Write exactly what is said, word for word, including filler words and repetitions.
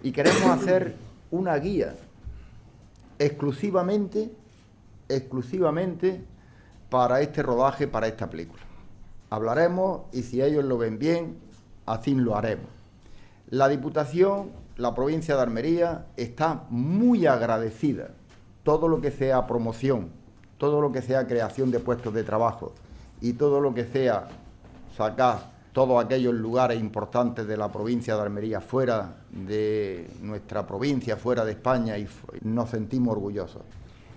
y queremos hacer una guía exclusivamente, exclusivamente para este rodaje, para esta película. Hablaremos y si ellos lo ven bien, así lo haremos. La Diputación, la provincia de Almería, está muy agradecida. Todo lo que sea promoción, todo lo que sea creación de puestos de trabajo y todo lo que sea sacar todos aquellos lugares importantes de la provincia de Almería fuera de nuestra provincia, fuera de España, y nos sentimos orgullosos.